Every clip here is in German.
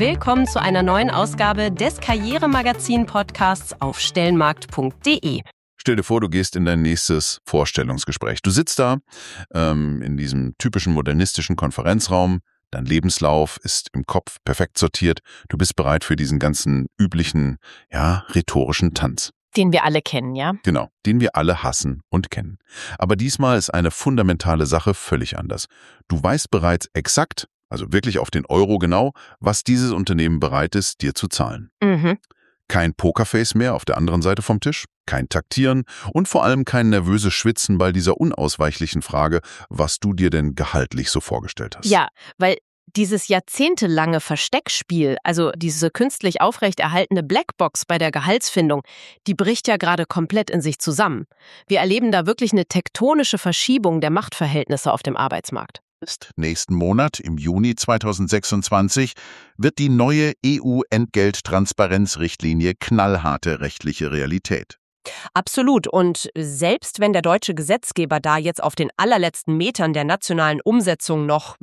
Willkommen zu einer neuen Ausgabe des Karrieremagazin-Podcasts auf stellenmarkt.de. Stell dir vor, du gehst in dein nächstes Vorstellungsgespräch. Du sitzt da in diesem typischen modernistischen Konferenzraum. Dein Lebenslauf ist im Kopf perfekt sortiert. Du bist bereit für diesen ganzen üblichen, rhetorischen Tanz. Den wir alle kennen, ja? Genau, den wir alle hassen und kennen. Aber diesmal ist eine fundamentale Sache völlig anders. Du weißt bereits exakt, also wirklich auf den Euro genau, was dieses Unternehmen bereit ist, dir zu zahlen. Kein Pokerface mehr auf der anderen Seite vom Tisch, kein Taktieren und vor allem kein nervöses Schwitzen bei dieser unausweichlichen Frage, was du dir denn gehaltlich so vorgestellt hast. Ja, weil dieses jahrzehntelange Versteckspiel, also diese künstlich aufrechterhaltene Blackbox bei der Gehaltsfindung, die bricht ja gerade komplett in sich zusammen. Wir erleben da wirklich eine tektonische Verschiebung der Machtverhältnisse auf dem Arbeitsmarkt. Nächsten Monat, im Juni 2026, wird die neue EU-Entgelttransparenzrichtlinie knallharte rechtliche Realität. Absolut. Und selbst wenn der deutsche Gesetzgeber da jetzt auf den allerletzten Metern der nationalen Umsetzung noch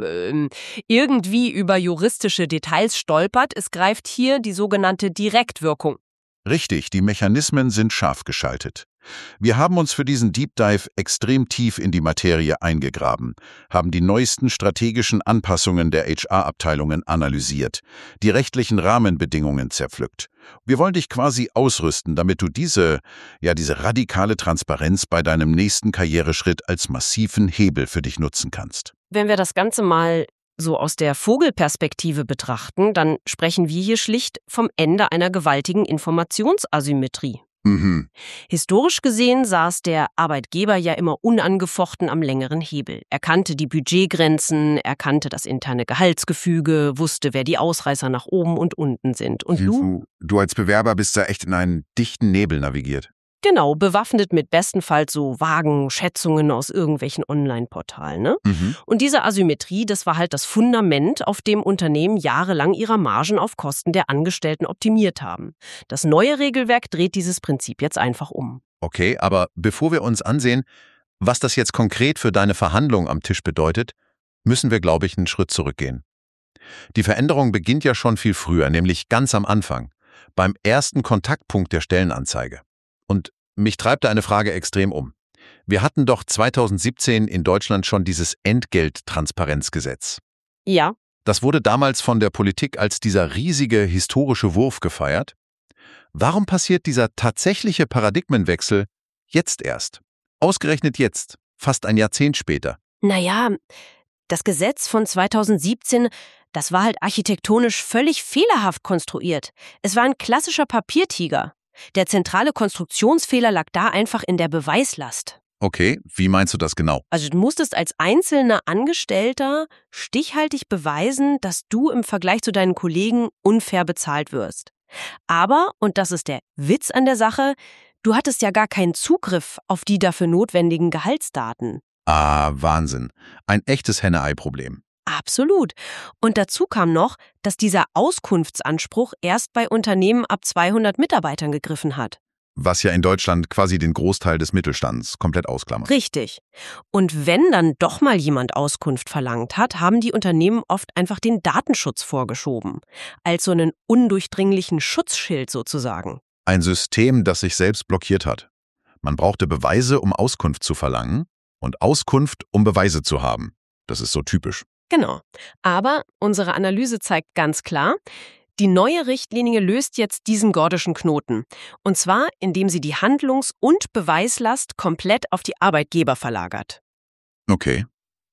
irgendwie über juristische Details stolpert, es greift hier die sogenannte Direktwirkung. Richtig, die Mechanismen sind scharf geschaltet. Wir haben uns für diesen Deep Dive extrem tief in die Materie eingegraben, haben die neuesten strategischen Anpassungen der HR-Abteilungen analysiert, die rechtlichen Rahmenbedingungen zerpflückt. Wir wollen dich quasi ausrüsten, damit du diese radikale Transparenz bei deinem nächsten Karriereschritt als massiven Hebel für dich nutzen kannst. Wenn wir das Ganze mal so aus der Vogelperspektive betrachten, dann sprechen wir hier schlicht vom Ende einer gewaltigen Informationsasymmetrie. Historisch gesehen saß der Arbeitgeber ja immer unangefochten am längeren Hebel. Er kannte die Budgetgrenzen, er kannte das interne Gehaltsgefüge, wusste, wer die Ausreißer nach oben und unten sind. Und Du als Bewerber bist da echt in einen dichten Nebel navigiert. Genau, bewaffnet mit bestenfalls so vagen Schätzungen aus irgendwelchen Online-Portalen. Ne? Und diese Asymmetrie, das war halt das Fundament, auf dem Unternehmen jahrelang ihre Margen auf Kosten der Angestellten optimiert haben. Das neue Regelwerk dreht dieses Prinzip jetzt einfach um. Okay, aber bevor wir uns ansehen, was das jetzt konkret für deine Verhandlung am Tisch bedeutet, müssen wir, glaube ich, einen Schritt zurückgehen. Die Veränderung beginnt ja schon viel früher, nämlich ganz am Anfang, beim ersten Kontaktpunkt der Stellenanzeige. Und mich treibt da eine Frage extrem um. Wir hatten doch 2017 in Deutschland schon dieses Entgelttransparenzgesetz. Ja. Das wurde damals von der Politik als dieser riesige historische Wurf gefeiert. Warum passiert dieser tatsächliche Paradigmenwechsel jetzt erst? Ausgerechnet jetzt, fast ein Jahrzehnt später. Naja, das Gesetz von 2017, das war halt architektonisch völlig fehlerhaft konstruiert. Es war ein klassischer Papiertiger. Der zentrale Konstruktionsfehler lag da einfach in der Beweislast. Okay, wie meinst du das genau? Also du musstest als einzelner Angestellter stichhaltig beweisen, dass du im Vergleich zu deinen Kollegen unfair bezahlt wirst. Aber, und das ist der Witz an der Sache, du hattest ja gar keinen Zugriff auf die dafür notwendigen Gehaltsdaten. Ah, Wahnsinn. Ein echtes Henne-Ei-Problem. Absolut. Und dazu kam noch, dass dieser Auskunftsanspruch erst bei Unternehmen ab 200 Mitarbeitern gegriffen hat. Was ja in Deutschland quasi den Großteil des Mittelstands komplett ausklammert. Richtig. Und wenn dann doch mal jemand Auskunft verlangt hat, haben die Unternehmen oft einfach den Datenschutz vorgeschoben. Als so einen undurchdringlichen Schutzschild sozusagen. Ein System, das sich selbst blockiert hat. Man brauchte Beweise, um Auskunft zu verlangen und Auskunft, um Beweise zu haben. Das ist so typisch. Genau. Aber unsere Analyse zeigt ganz klar, die neue Richtlinie löst jetzt diesen gordischen Knoten. Und zwar, indem sie die Handlungs- und Beweislast komplett auf die Arbeitgeber verlagert. Okay.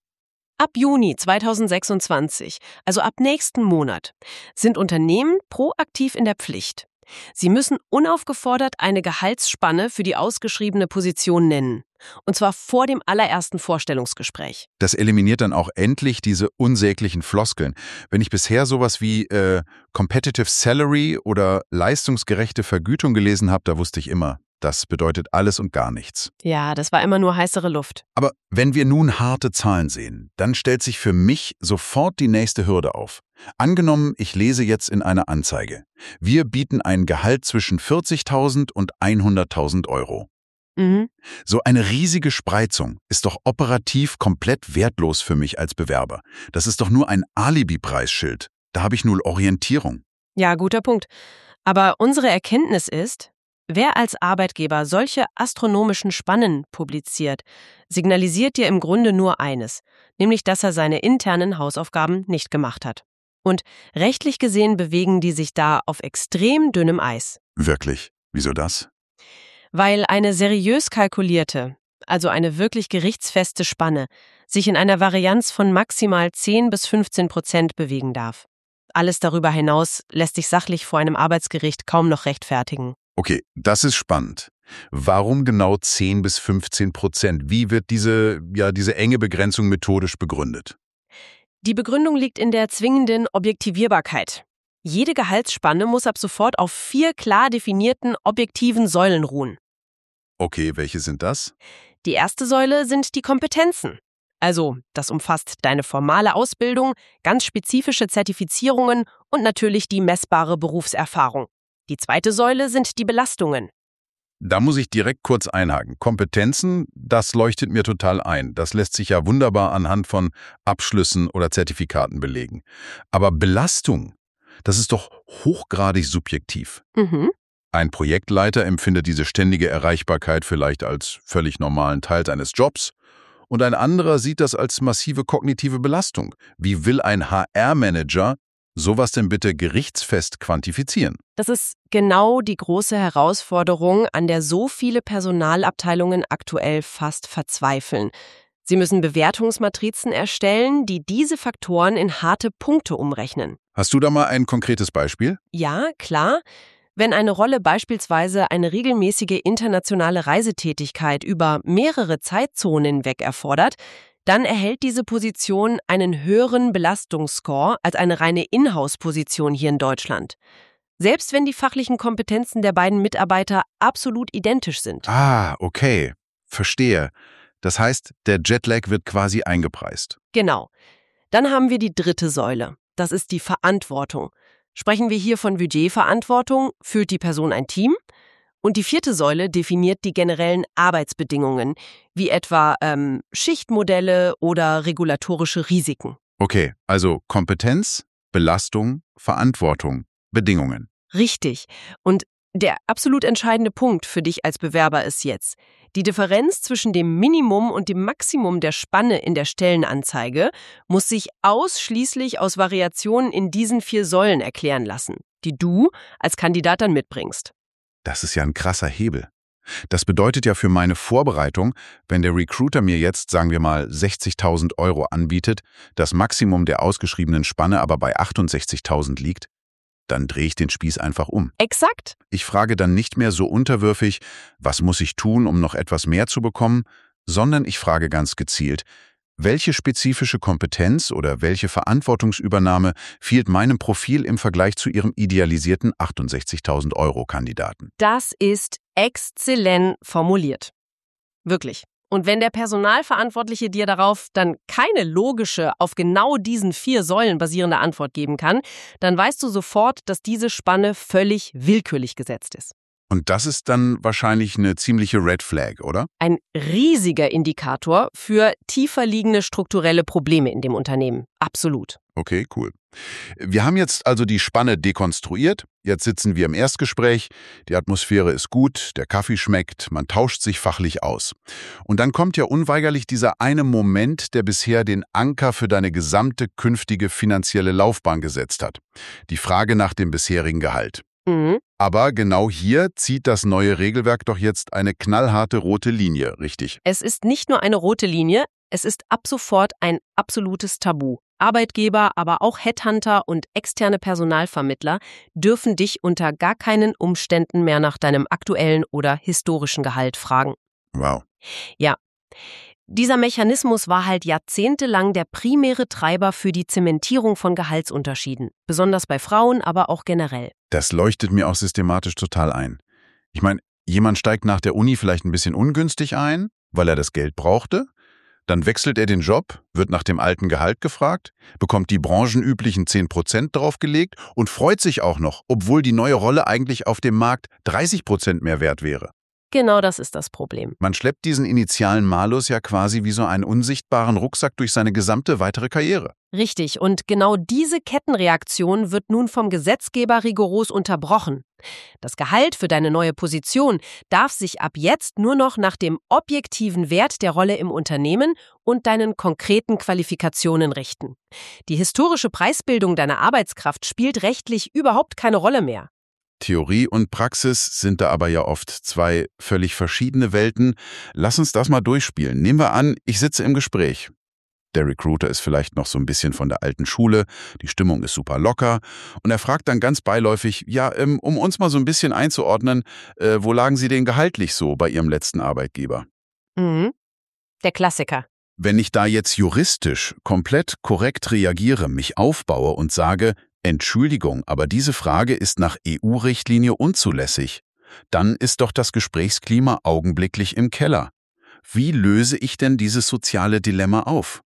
Ab Juni 2026, also ab nächsten Monat, sind Unternehmen proaktiv in der Pflicht. Sie müssen unaufgefordert eine Gehaltsspanne für die ausgeschriebene Position nennen. Und zwar vor dem allerersten Vorstellungsgespräch. Das eliminiert dann auch endlich diese unsäglichen Floskeln. Wenn ich bisher sowas wie Competitive Salary oder leistungsgerechte Vergütung gelesen habe, da wusste ich immer, das bedeutet alles und gar nichts. Ja, das war immer nur heißere Luft. Aber wenn wir nun harte Zahlen sehen, dann stellt sich für mich sofort die nächste Hürde auf. Angenommen, ich lese jetzt in einer Anzeige. Wir bieten ein Gehalt zwischen 40.000 und 100.000 Euro. So eine riesige Spreizung ist doch operativ komplett wertlos für mich als Bewerber. Das ist doch nur ein Alibi-Preisschild. Da habe ich null Orientierung. Ja, guter Punkt. Aber unsere Erkenntnis ist, wer als Arbeitgeber solche astronomischen Spannen publiziert, signalisiert dir im Grunde nur eines, nämlich dass er seine internen Hausaufgaben nicht gemacht hat. Und rechtlich gesehen bewegen die sich da auf extrem dünnem Eis. Wirklich? Wieso das? Weil eine seriös kalkulierte, also eine wirklich gerichtsfeste Spanne, sich in einer Varianz von maximal 10-15% bewegen darf. Alles darüber hinaus lässt sich sachlich vor einem Arbeitsgericht kaum noch rechtfertigen. Okay, das ist spannend. Warum genau 10-15%? Wie wird diese enge Begrenzung methodisch begründet? Die Begründung liegt in der zwingenden Objektivierbarkeit. Jede Gehaltsspanne muss ab sofort auf 4 klar definierten objektiven Säulen ruhen. Okay, welche sind das? Die erste Säule sind die Kompetenzen. Also, das umfasst deine formale Ausbildung, ganz spezifische Zertifizierungen und natürlich die messbare Berufserfahrung. Die zweite Säule sind die Belastungen. Da muss ich direkt kurz einhaken. Kompetenzen, das leuchtet mir total ein. Das lässt sich ja wunderbar anhand von Abschlüssen oder Zertifikaten belegen. Aber Belastung, das ist doch hochgradig subjektiv. Ein Projektleiter empfindet diese ständige Erreichbarkeit vielleicht als völlig normalen Teil seines Jobs und ein anderer sieht das als massive kognitive Belastung. Wie will ein HR-Manager sowas denn bitte gerichtsfest quantifizieren? Das ist genau die große Herausforderung, an der so viele Personalabteilungen aktuell fast verzweifeln. Sie müssen Bewertungsmatrizen erstellen, die diese Faktoren in harte Punkte umrechnen. Hast du da mal ein konkretes Beispiel? Ja, klar. Wenn eine Rolle beispielsweise eine regelmäßige internationale Reisetätigkeit über mehrere Zeitzonen hinweg erfordert, dann erhält diese Position einen höheren Belastungsscore als eine reine Inhouse-Position hier in Deutschland. Selbst wenn die fachlichen Kompetenzen der beiden Mitarbeiter absolut identisch sind. Ah, okay. Verstehe. Das heißt, der Jetlag wird quasi eingepreist. Genau. Dann haben wir die dritte Säule. Das ist die Verantwortung. Sprechen wir hier von Budgetverantwortung, führt die Person ein Team? Und die vierte Säule definiert die generellen Arbeitsbedingungen, wie etwa Schichtmodelle oder regulatorische Risiken. Okay, also Kompetenz, Belastung, Verantwortung, Bedingungen. Richtig. Und der absolut entscheidende Punkt für dich als Bewerber ist jetzt: Die Differenz zwischen dem Minimum und dem Maximum der Spanne in der Stellenanzeige muss sich ausschließlich aus Variationen in diesen 4 Säulen erklären lassen, die du als Kandidat dann mitbringst. Das ist ja ein krasser Hebel. Das bedeutet ja für meine Vorbereitung, wenn der Recruiter mir jetzt, sagen wir mal, 60.000 € anbietet, das Maximum der ausgeschriebenen Spanne aber bei 68.000 liegt, dann drehe ich den Spieß einfach um. Exakt. Ich frage dann nicht mehr so unterwürfig, was muss ich tun, um noch etwas mehr zu bekommen, sondern ich frage ganz gezielt, welche spezifische Kompetenz oder welche Verantwortungsübernahme fehlt meinem Profil im Vergleich zu Ihrem idealisierten 68.000 € Kandidaten? Das ist exzellent formuliert. Wirklich. Und wenn der Personalverantwortliche dir darauf dann keine logische, auf genau diesen 4 Säulen basierende Antwort geben kann, dann weißt du sofort, dass diese Spanne völlig willkürlich gesetzt ist. Und das ist dann wahrscheinlich eine ziemliche Red Flag, oder? Ein riesiger Indikator für tiefer liegende strukturelle Probleme in dem Unternehmen. Absolut. Okay, cool. Wir haben jetzt also die Spanne dekonstruiert. Jetzt sitzen wir im Erstgespräch. Die Atmosphäre ist gut, der Kaffee schmeckt, man tauscht sich fachlich aus. Und dann kommt ja unweigerlich dieser eine Moment, der bisher den Anker für deine gesamte künftige finanzielle Laufbahn gesetzt hat. Die Frage nach dem bisherigen Gehalt. Aber genau hier zieht das neue Regelwerk doch jetzt eine knallharte rote Linie, richtig? Es ist nicht nur eine rote Linie, es ist ab sofort ein absolutes Tabu. Arbeitgeber, aber auch Headhunter und externe Personalvermittler dürfen dich unter gar keinen Umständen mehr nach deinem aktuellen oder historischen Gehalt fragen. Wow. Ja. Dieser Mechanismus war halt jahrzehntelang der primäre Treiber für die Zementierung von Gehaltsunterschieden. Besonders bei Frauen, aber auch generell. Das leuchtet mir auch systematisch total ein. Ich meine, jemand steigt nach der Uni vielleicht ein bisschen ungünstig ein, weil er das Geld brauchte. Dann wechselt er den Job, wird nach dem alten Gehalt gefragt, bekommt die branchenüblichen 10% draufgelegt und freut sich auch noch, obwohl die neue Rolle eigentlich auf dem Markt 30% mehr wert wäre. Genau das ist das Problem. Man schleppt diesen initialen Malus ja quasi wie so einen unsichtbaren Rucksack durch seine gesamte weitere Karriere. Richtig, und genau diese Kettenreaktion wird nun vom Gesetzgeber rigoros unterbrochen. Das Gehalt für deine neue Position darf sich ab jetzt nur noch nach dem objektiven Wert der Rolle im Unternehmen und deinen konkreten Qualifikationen richten. Die historische Preisbildung deiner Arbeitskraft spielt rechtlich überhaupt keine Rolle mehr. Theorie und Praxis sind da aber ja oft zwei völlig verschiedene Welten. Lass uns das mal durchspielen. Nehmen wir an, ich sitze im Gespräch. Der Recruiter ist vielleicht noch so ein bisschen von der alten Schule, die Stimmung ist super locker und er fragt dann ganz beiläufig, ja, um uns mal so ein bisschen einzuordnen, wo lagen Sie denn gehaltlich so bei Ihrem letzten Arbeitgeber? Der Klassiker. Wenn ich da jetzt juristisch komplett korrekt reagiere, mich aufbaue und sage, Entschuldigung, aber diese Frage ist nach EU-Richtlinie unzulässig, dann ist doch das Gesprächsklima augenblicklich im Keller. Wie löse ich denn dieses soziale Dilemma auf?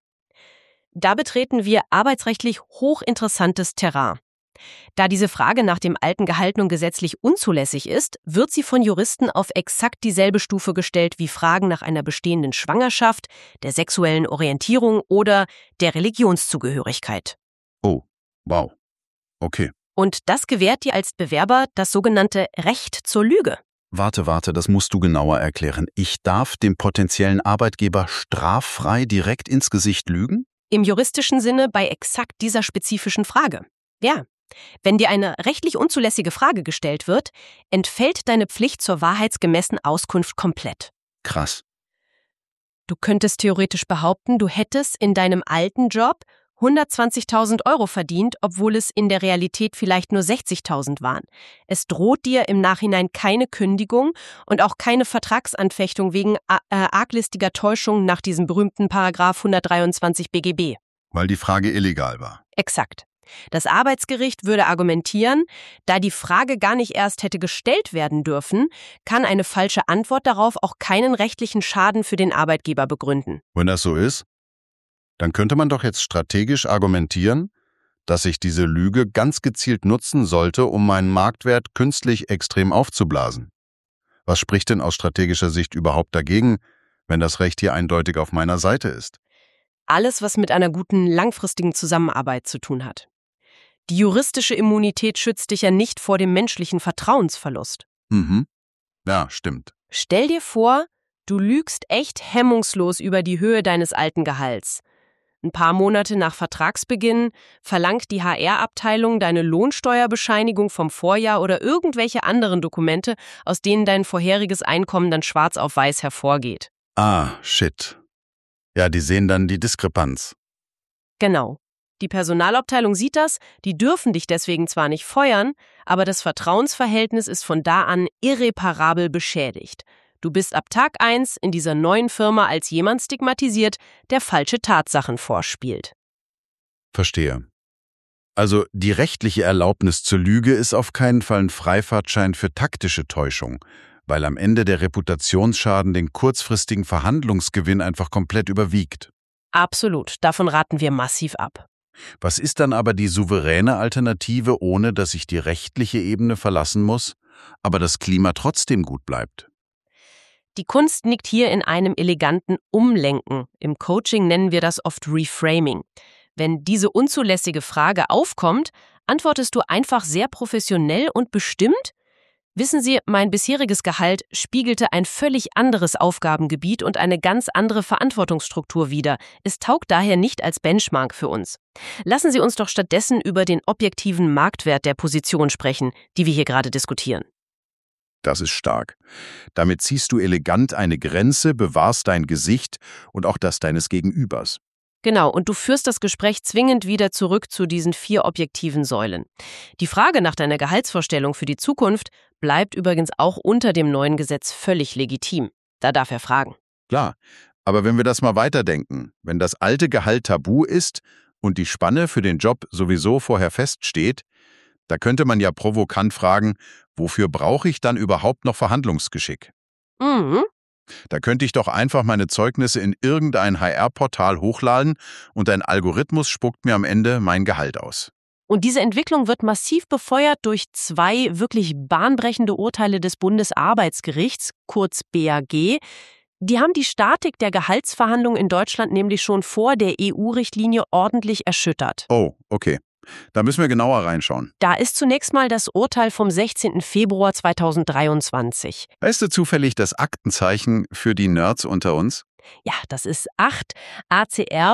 Da betreten wir arbeitsrechtlich hochinteressantes Terrain. Da diese Frage nach dem alten Gehalt nun gesetzlich unzulässig ist, wird sie von Juristen auf exakt dieselbe Stufe gestellt wie Fragen nach einer bestehenden Schwangerschaft, der sexuellen Orientierung oder der Religionszugehörigkeit. Oh, wow. Okay. Und das gewährt dir als Bewerber das sogenannte Recht zur Lüge. Warte, das musst du genauer erklären. Ich darf dem potenziellen Arbeitgeber straffrei direkt ins Gesicht lügen? Im juristischen Sinne bei exakt dieser spezifischen Frage. Ja. Wenn dir eine rechtlich unzulässige Frage gestellt wird, entfällt deine Pflicht zur wahrheitsgemäßen Auskunft komplett. Krass. Du könntest theoretisch behaupten, du hättest in deinem alten Job 120.000 € verdient, obwohl es in der Realität vielleicht nur 60.000 waren. Es droht dir im Nachhinein keine Kündigung und auch keine Vertragsanfechtung wegen arglistiger Täuschung nach diesem berühmten Paragraph 123 BGB. Weil die Frage illegal war. Exakt. Das Arbeitsgericht würde argumentieren, da die Frage gar nicht erst hätte gestellt werden dürfen, kann eine falsche Antwort darauf auch keinen rechtlichen Schaden für den Arbeitgeber begründen. Wenn das so ist, dann könnte man doch jetzt strategisch argumentieren, dass ich diese Lüge ganz gezielt nutzen sollte, um meinen Marktwert künstlich extrem aufzublasen. Was spricht denn aus strategischer Sicht überhaupt dagegen, wenn das Recht hier eindeutig auf meiner Seite ist? Alles, was mit einer guten langfristigen Zusammenarbeit zu tun hat. Die juristische Immunität schützt dich ja nicht vor dem menschlichen Vertrauensverlust. Ja, stimmt. Stell dir vor, du lügst echt hemmungslos über die Höhe deines alten Gehalts. Ein paar Monate nach Vertragsbeginn verlangt die HR-Abteilung deine Lohnsteuerbescheinigung vom Vorjahr oder irgendwelche anderen Dokumente, aus denen dein vorheriges Einkommen dann schwarz auf weiß hervorgeht. Ah, shit. Ja, die sehen dann die Diskrepanz. Genau. Die Personalabteilung sieht das, die dürfen dich deswegen zwar nicht feuern, aber das Vertrauensverhältnis ist von da an irreparabel beschädigt. Du bist ab Tag 1 in dieser neuen Firma als jemand stigmatisiert, der falsche Tatsachen vorspielt. Verstehe. Also die rechtliche Erlaubnis zur Lüge ist auf keinen Fall ein Freifahrtschein für taktische Täuschung, weil am Ende der Reputationsschaden den kurzfristigen Verhandlungsgewinn einfach komplett überwiegt. Absolut, davon raten wir massiv ab. Was ist dann aber die souveräne Alternative, ohne dass ich die rechtliche Ebene verlassen muss, aber das Klima trotzdem gut bleibt? Die Kunst liegt hier in einem eleganten Umlenken. Im Coaching nennen wir das oft Reframing. Wenn diese unzulässige Frage aufkommt, antwortest du einfach sehr professionell und bestimmt: Wissen Sie, mein bisheriges Gehalt spiegelte ein völlig anderes Aufgabengebiet und eine ganz andere Verantwortungsstruktur wider. Es taugt daher nicht als Benchmark für uns. Lassen Sie uns doch stattdessen über den objektiven Marktwert der Position sprechen, die wir hier gerade diskutieren. Das ist stark. Damit ziehst du elegant eine Grenze, bewahrst dein Gesicht und auch das deines Gegenübers. Genau, und du führst das Gespräch zwingend wieder zurück zu diesen 4 objektiven Säulen. Die Frage nach deiner Gehaltsvorstellung für die Zukunft bleibt übrigens auch unter dem neuen Gesetz völlig legitim. Da darf er fragen. Klar, aber wenn wir das mal weiterdenken, wenn das alte Gehalt tabu ist und die Spanne für den Job sowieso vorher feststeht, da könnte man ja provokant fragen, wofür brauche ich dann überhaupt noch Verhandlungsgeschick? Da könnte ich doch einfach meine Zeugnisse in irgendein HR-Portal hochladen und ein Algorithmus spuckt mir am Ende mein Gehalt aus. Und diese Entwicklung wird massiv befeuert durch 2 wirklich bahnbrechende Urteile des Bundesarbeitsgerichts, kurz BAG, Die haben die Statik der Gehaltsverhandlungen in Deutschland nämlich schon vor der EU-Richtlinie ordentlich erschüttert. Oh, okay. Da müssen wir genauer reinschauen. Da ist zunächst mal das Urteil vom 16. Februar 2023. Weißt du zufällig das Aktenzeichen für die Nerds unter uns? Ja, das ist 8 ACR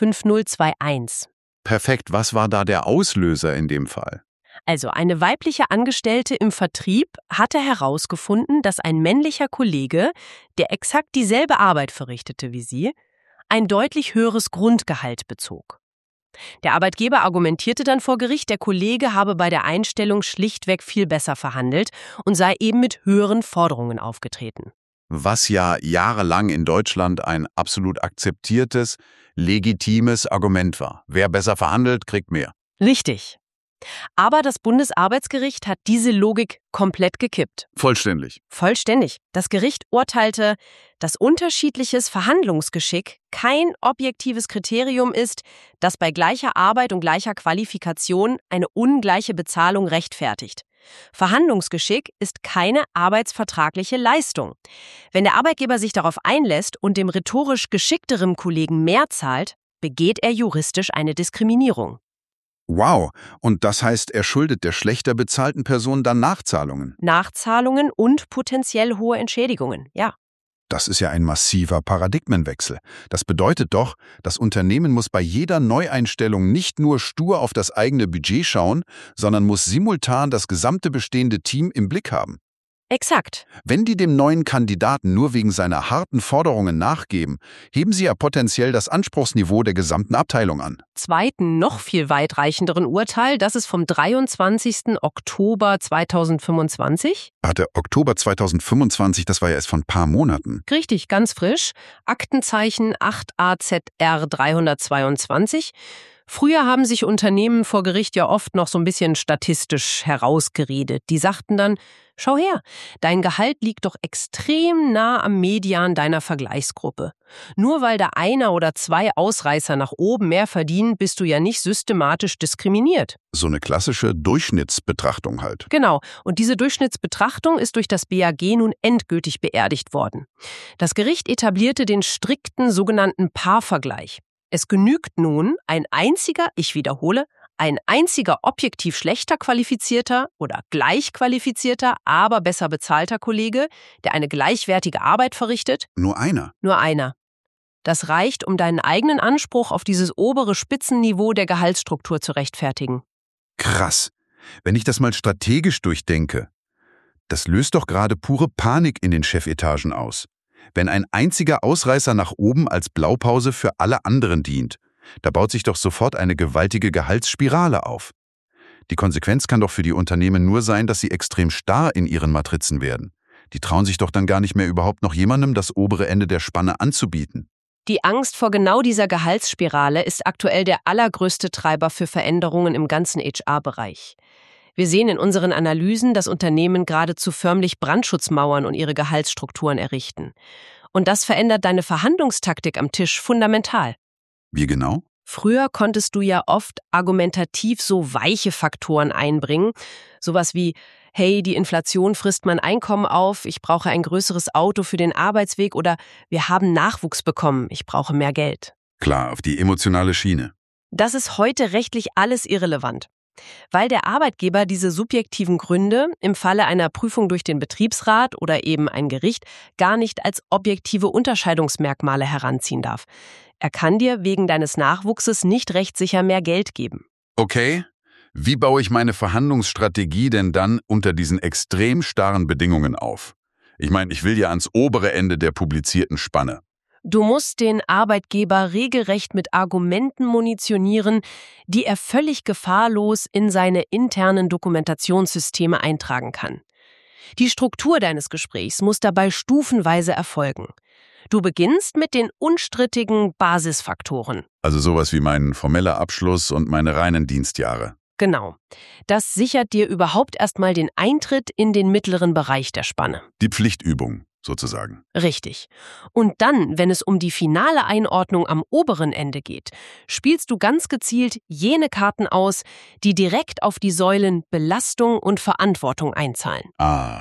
45021. Perfekt. Was war da der Auslöser in dem Fall? Also eine weibliche Angestellte im Vertrieb hatte herausgefunden, dass ein männlicher Kollege, der exakt dieselbe Arbeit verrichtete wie sie, ein deutlich höheres Grundgehalt bezog. Der Arbeitgeber argumentierte dann vor Gericht, der Kollege habe bei der Einstellung schlichtweg viel besser verhandelt und sei eben mit höheren Forderungen aufgetreten. Was ja jahrelang in Deutschland ein absolut akzeptiertes, legitimes Argument war. Wer besser verhandelt, kriegt mehr. Richtig. Aber das Bundesarbeitsgericht hat diese Logik komplett gekippt. Vollständig. Vollständig. Das Gericht urteilte, dass unterschiedliches Verhandlungsgeschick kein objektives Kriterium ist, das bei gleicher Arbeit und gleicher Qualifikation eine ungleiche Bezahlung rechtfertigt. Verhandlungsgeschick ist keine arbeitsvertragliche Leistung. Wenn der Arbeitgeber sich darauf einlässt und dem rhetorisch geschickteren Kollegen mehr zahlt, begeht er juristisch eine Diskriminierung. Wow. Und das heißt, er schuldet der schlechter bezahlten Person dann Nachzahlungen? Nachzahlungen und potenziell hohe Entschädigungen, ja. Das ist ja ein massiver Paradigmenwechsel. Das bedeutet doch, das Unternehmen muss bei jeder Neueinstellung nicht nur stur auf das eigene Budget schauen, sondern muss simultan das gesamte bestehende Team im Blick haben. Exakt. Wenn die dem neuen Kandidaten nur wegen seiner harten Forderungen nachgeben, heben sie ja potenziell das Anspruchsniveau der gesamten Abteilung an. Zweiten, noch viel weitreichenderen Urteil, das ist vom 23. Oktober 2025. Warte, Oktober 2025, das war ja erst vor ein paar Monaten. Richtig, ganz frisch. Aktenzeichen 8 AZR 322. Früher haben sich Unternehmen vor Gericht ja oft noch so ein bisschen statistisch herausgeredet. Die sagten dann, schau her, dein Gehalt liegt doch extrem nah am Median deiner Vergleichsgruppe. Nur weil da einer oder zwei Ausreißer nach oben mehr verdienen, bist du ja nicht systematisch diskriminiert. So eine klassische Durchschnittsbetrachtung halt. Genau, und diese Durchschnittsbetrachtung ist durch das BAG nun endgültig beerdigt worden. Das Gericht etablierte den strikten sogenannten Paarvergleich. Es genügt nun ein einziger, ich wiederhole, ein einziger objektiv schlechter qualifizierter oder gleich qualifizierter, aber besser bezahlter Kollege, der eine gleichwertige Arbeit verrichtet. Nur einer? Nur einer. Das reicht, um deinen eigenen Anspruch auf dieses obere Spitzenniveau der Gehaltsstruktur zu rechtfertigen. Krass. Wenn ich das mal strategisch durchdenke, das löst doch gerade pure Panik in den Chefetagen aus. Wenn ein einziger Ausreißer nach oben als Blaupause für alle anderen dient, da baut sich doch sofort eine gewaltige Gehaltsspirale auf. Die Konsequenz kann doch für die Unternehmen nur sein, dass sie extrem starr in ihren Matrizen werden. Die trauen sich doch dann gar nicht mehr überhaupt noch jemandem das obere Ende der Spanne anzubieten. Die Angst vor genau dieser Gehaltsspirale ist aktuell der allergrößte Treiber für Veränderungen im ganzen HR-Bereich. Wir sehen in unseren Analysen, dass Unternehmen geradezu förmlich Brandschutzmauern und ihre Gehaltsstrukturen errichten. Und das verändert deine Verhandlungstaktik am Tisch fundamental. Wie genau? Früher konntest du ja oft argumentativ so weiche Faktoren einbringen. Sowas wie, hey, die Inflation frisst mein Einkommen auf, ich brauche ein größeres Auto für den Arbeitsweg oder wir haben Nachwuchs bekommen, ich brauche mehr Geld. Klar, auf die emotionale Schiene. Das ist heute rechtlich alles irrelevant. Weil der Arbeitgeber diese subjektiven Gründe im Falle einer Prüfung durch den Betriebsrat oder eben ein Gericht gar nicht als objektive Unterscheidungsmerkmale heranziehen darf. Er kann dir wegen deines Nachwuchses nicht rechtssicher mehr Geld geben. Okay, wie baue ich meine Verhandlungsstrategie denn dann unter diesen extrem starren Bedingungen auf? Ich meine, ich will ja ans obere Ende der publizierten Spanne. Du musst den Arbeitgeber regelrecht mit Argumenten munitionieren, die er völlig gefahrlos in seine internen Dokumentationssysteme eintragen kann. Die Struktur deines Gesprächs muss dabei stufenweise erfolgen. Du beginnst mit den unstrittigen Basisfaktoren. Also sowas wie mein formeller Abschluss und meine reinen Dienstjahre. Genau. Das sichert dir überhaupt erstmal den Eintritt in den mittleren Bereich der Spanne. Die Pflichtübung, sozusagen. Richtig. Und dann, wenn es um die finale Einordnung am oberen Ende geht, spielst du ganz gezielt jene Karten aus, die direkt auf die Säulen Belastung und Verantwortung einzahlen.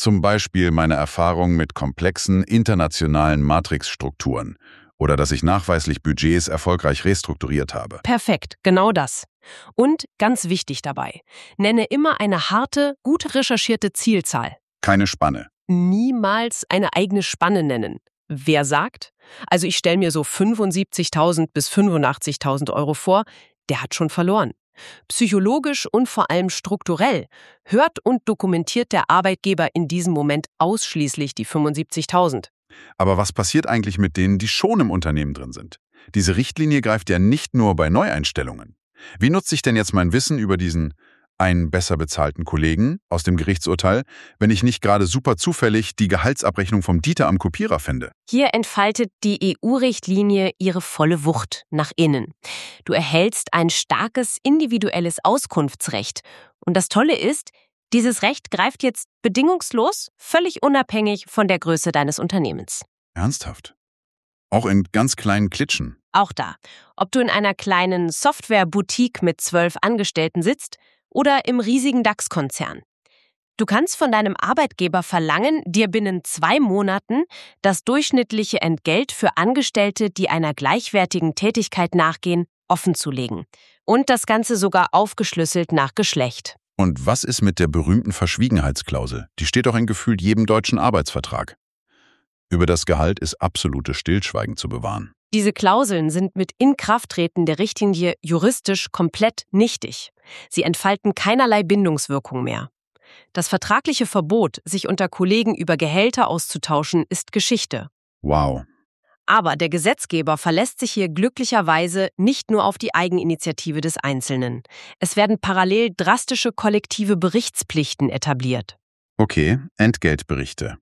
Zum Beispiel meine Erfahrung mit komplexen internationalen Matrixstrukturen oder dass ich nachweislich Budgets erfolgreich restrukturiert habe. Perfekt, genau das. Und ganz wichtig dabei, nenne immer eine harte, gut recherchierte Zielzahl. Keine Spanne. Niemals eine eigene Spanne nennen. Wer sagt? Also ich stelle mir so 75.000 bis 85.000 Euro vor, der hat schon verloren. Psychologisch und vor allem strukturell hört und dokumentiert der Arbeitgeber in diesem Moment ausschließlich die 75.000. Aber was passiert eigentlich mit denen, die schon im Unternehmen drin sind? Diese Richtlinie greift ja nicht nur bei Neueinstellungen. Wie nutze ich denn jetzt mein Wissen über diesen einen besser bezahlten Kollegen aus dem Gerichtsurteil, wenn ich nicht gerade super zufällig die Gehaltsabrechnung vom Dieter am Kopierer finde? Hier entfaltet die EU-Richtlinie ihre volle Wucht nach innen. Du erhältst ein starkes individuelles Auskunftsrecht. Und das Tolle ist, dieses Recht greift jetzt bedingungslos, völlig unabhängig von der Größe deines Unternehmens. Ernsthaft? Auch in ganz kleinen Klitschen? Auch da. Ob du in einer kleinen Software-Boutique mit 12 Angestellten sitzt oder im riesigen DAX-Konzern. Du kannst von deinem Arbeitgeber verlangen, dir binnen 2 Monaten das durchschnittliche Entgelt für Angestellte, die einer gleichwertigen Tätigkeit nachgehen, offenzulegen. Und das Ganze sogar aufgeschlüsselt nach Geschlecht. Und was ist mit der berühmten Verschwiegenheitsklausel? Die steht doch in gefühlt jedem deutschen Arbeitsvertrag. Über das Gehalt ist absolutes Stillschweigen zu bewahren. Diese Klauseln sind mit Inkrafttreten der Richtlinie juristisch komplett nichtig. Sie entfalten keinerlei Bindungswirkung mehr. Das vertragliche Verbot, sich unter Kollegen über Gehälter auszutauschen, ist Geschichte. Wow. Aber der Gesetzgeber verlässt sich hier glücklicherweise nicht nur auf die Eigeninitiative des Einzelnen. Es werden parallel drastische kollektive Berichtspflichten etabliert. Okay, Entgeltberichte.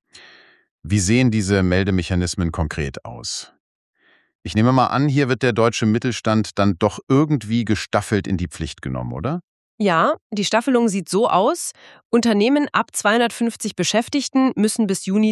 Wie sehen diese Meldemechanismen konkret aus? Ich nehme mal an, hier wird der deutsche Mittelstand dann doch irgendwie gestaffelt in die Pflicht genommen, oder? Ja, die Staffelung sieht so aus. Unternehmen ab 250 Beschäftigten müssen bis Juni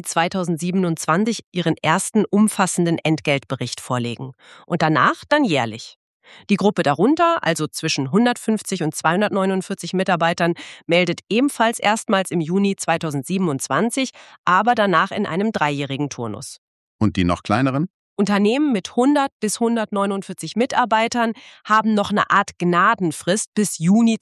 2027 ihren ersten umfassenden Entgeltbericht vorlegen. Und danach dann jährlich. Die Gruppe darunter, also zwischen 150 und 249 Mitarbeitern, meldet ebenfalls erstmals im Juni 2027, aber danach in einem 3-jährigen Turnus. Und die noch kleineren? Unternehmen mit 100 bis 149 Mitarbeitern haben noch eine Art Gnadenfrist bis Juni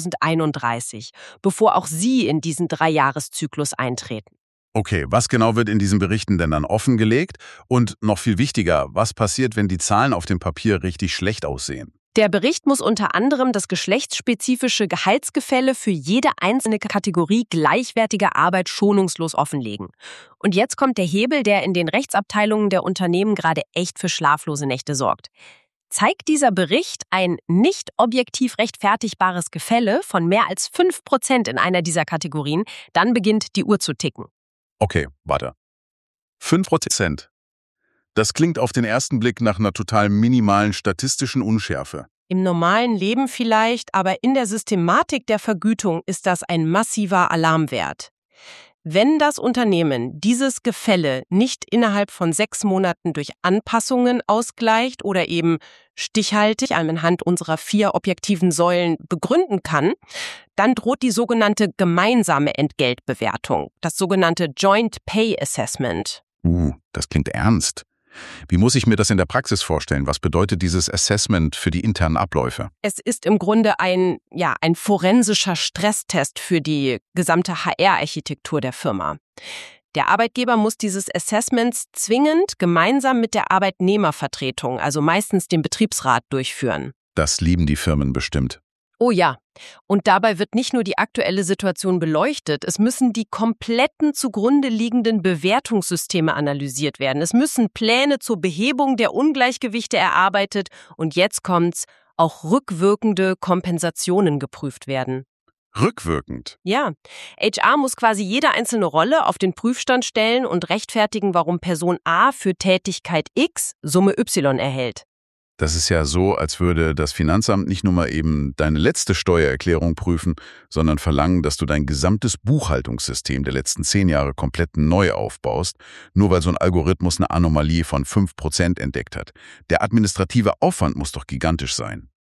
2031, bevor auch sie in diesen 3-Jahreszyklus eintreten. Okay, was genau wird in diesen Berichten denn dann offengelegt? Und noch viel wichtiger, was passiert, wenn die Zahlen auf dem Papier richtig schlecht aussehen? Der Bericht muss unter anderem das geschlechtsspezifische Gehaltsgefälle für jede einzelne Kategorie gleichwertiger Arbeit schonungslos offenlegen. Und jetzt kommt der Hebel, der in den Rechtsabteilungen der Unternehmen gerade echt für schlaflose Nächte sorgt. Zeigt dieser Bericht ein nicht objektiv rechtfertigbares Gefälle von mehr als 5% in einer dieser Kategorien, dann beginnt die Uhr zu ticken. Okay, warte. 5%. Das klingt auf den ersten Blick nach einer total minimalen statistischen Unschärfe. Im normalen Leben vielleicht, aber in der Systematik der Vergütung ist das ein massiver Alarmwert. Wenn das Unternehmen dieses Gefälle nicht innerhalb von 6 Monaten durch Anpassungen ausgleicht oder eben stichhaltig anhand unserer 4 objektiven Säulen begründen kann, dann droht die sogenannte gemeinsame Entgeltbewertung, das sogenannte Joint Pay Assessment. Das klingt ernst. Wie muss ich mir das in der Praxis vorstellen? Was bedeutet dieses Assessment für die internen Abläufe? Es ist im Grunde ein forensischer Stresstest für die gesamte HR-Architektur der Firma. Der Arbeitgeber muss dieses Assessment zwingend gemeinsam mit der Arbeitnehmervertretung, also meistens dem Betriebsrat, durchführen. Das lieben die Firmen bestimmt. Oh ja, und dabei wird nicht nur die aktuelle Situation beleuchtet, es müssen die kompletten zugrunde liegenden Bewertungssysteme analysiert werden. Es müssen Pläne zur Behebung der Ungleichgewichte erarbeitet und jetzt kommt's, auch rückwirkende Kompensationen geprüft werden. Rückwirkend? Ja, HR muss quasi jede einzelne Rolle auf den Prüfstand stellen und rechtfertigen, warum Person A für Tätigkeit X Summe Y erhält. Das ist ja so, als würde das Finanzamt nicht nur mal eben deine letzte Steuererklärung prüfen, sondern verlangen, dass du dein gesamtes Buchhaltungssystem der letzten 10 Jahre komplett neu aufbaust, nur weil so ein Algorithmus eine Anomalie von 5% entdeckt hat. Der administrative Aufwand muss doch gigantisch sein.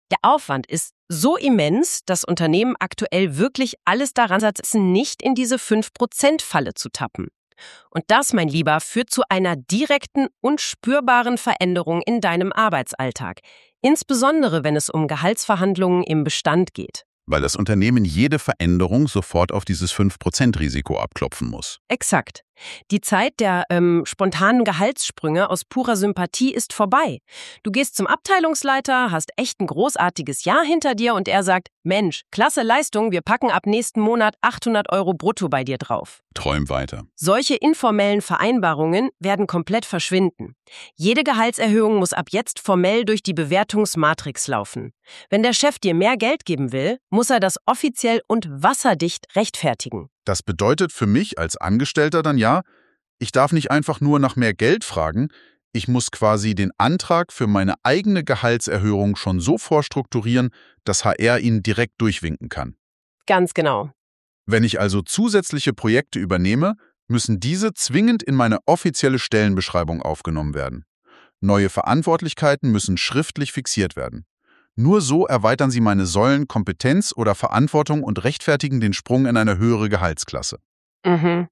Der Aufwand ist so immens, dass Unternehmen aktuell wirklich alles daran setzen, nicht in diese 5%-Falle zu tappen. Und das, mein Lieber, führt zu einer direkten und spürbaren Veränderung in deinem Arbeitsalltag. Insbesondere, wenn es um Gehaltsverhandlungen im Bestand geht. Weil das Unternehmen jede Veränderung sofort auf dieses 5%-Risiko abklopfen muss. Exakt. Die Zeit der spontanen Gehaltssprünge aus purer Sympathie ist vorbei. Du gehst zum Abteilungsleiter, hast echt ein großartiges Jahr hinter dir und er sagt, Mensch, klasse Leistung, wir packen ab nächsten Monat 800 € brutto bei dir drauf. Träum weiter. Solche informellen Vereinbarungen werden komplett verschwinden. Jede Gehaltserhöhung muss ab jetzt formell durch die Bewertungsmatrix laufen. Wenn der Chef dir mehr Geld geben will, muss er das offiziell und wasserdicht rechtfertigen. Das bedeutet für mich als Angestellter dann ja, ich darf nicht einfach nur nach mehr Geld fragen, ich muss quasi den Antrag für meine eigene Gehaltserhöhung schon so vorstrukturieren, dass HR ihn direkt durchwinken kann. Ganz genau. Wenn ich also zusätzliche Projekte übernehme, müssen diese zwingend in meine offizielle Stellenbeschreibung aufgenommen werden. Neue Verantwortlichkeiten müssen schriftlich fixiert werden. Nur so erweitern sie meine Säulen Kompetenz oder Verantwortung und rechtfertigen den Sprung in eine höhere Gehaltsklasse. Mhm.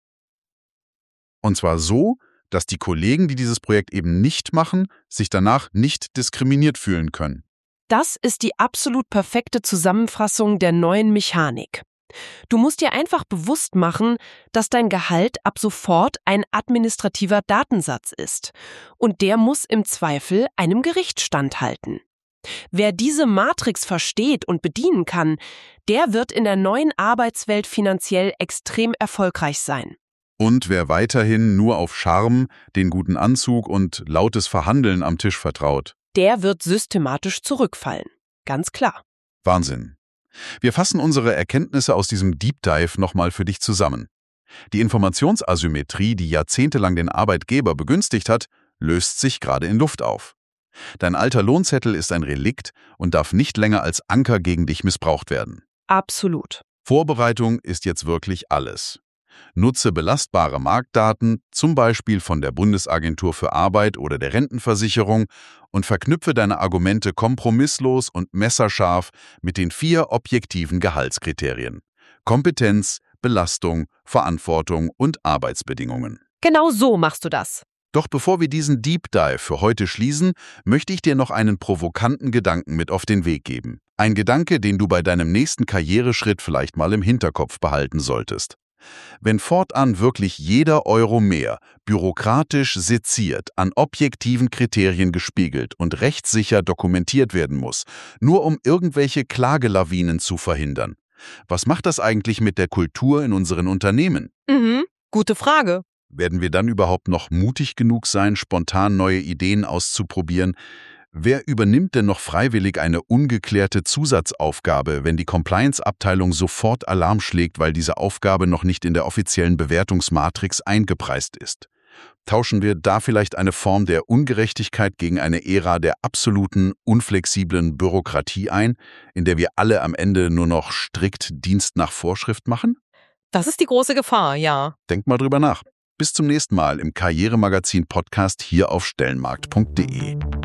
Und zwar so, dass die Kollegen, die dieses Projekt eben nicht machen, sich danach nicht diskriminiert fühlen können. Das ist die absolut perfekte Zusammenfassung der neuen Mechanik. Du musst dir einfach bewusst machen, dass dein Gehalt ab sofort ein administrativer Datensatz ist. Und der muss im Zweifel einem Gericht standhalten. Wer diese Matrix versteht und bedienen kann, der wird in der neuen Arbeitswelt finanziell extrem erfolgreich sein. Und wer weiterhin nur auf Charme, den guten Anzug und lautes Verhandeln am Tisch vertraut, Der wird systematisch zurückfallen. Ganz klar. Wahnsinn. Wir fassen unsere Erkenntnisse aus diesem Deep Dive nochmal für dich zusammen. Die Informationsasymmetrie, die jahrzehntelang den Arbeitgeber begünstigt hat, löst sich gerade in Luft auf. Dein alter Lohnzettel ist ein Relikt und darf nicht länger als Anker gegen dich missbraucht werden. Absolut. Vorbereitung ist jetzt wirklich alles. Nutze belastbare Marktdaten, zum Beispiel von der Bundesagentur für Arbeit oder der Rentenversicherung, und verknüpfe deine Argumente kompromisslos und messerscharf mit den 4 objektiven Gehaltskriterien: Kompetenz, Belastung, Verantwortung und Arbeitsbedingungen. Genau so machst du das. Doch bevor wir diesen Deep Dive für heute schließen, möchte ich dir noch einen provokanten Gedanken mit auf den Weg geben. Ein Gedanke, den du bei deinem nächsten Karriereschritt vielleicht mal im Hinterkopf behalten solltest. Wenn fortan wirklich jeder Euro mehr bürokratisch seziert, an objektiven Kriterien gespiegelt und rechtssicher dokumentiert werden muss, nur um irgendwelche Klagelawinen zu verhindern, was macht das eigentlich mit der Kultur in unseren Unternehmen? Gute Frage. Werden wir dann überhaupt noch mutig genug sein, spontan neue Ideen auszuprobieren? Wer übernimmt denn noch freiwillig eine ungeklärte Zusatzaufgabe, wenn die Compliance-Abteilung sofort Alarm schlägt, weil diese Aufgabe noch nicht in der offiziellen Bewertungsmatrix eingepreist ist? Tauschen wir da vielleicht eine Form der Ungerechtigkeit gegen eine Ära der absoluten, unflexiblen Bürokratie ein, in der wir alle am Ende nur noch strikt Dienst nach Vorschrift machen? Das ist die große Gefahr, ja. Denk mal drüber nach. Bis zum nächsten Mal im Karrieremagazin-Podcast hier auf stellenmarkt.de.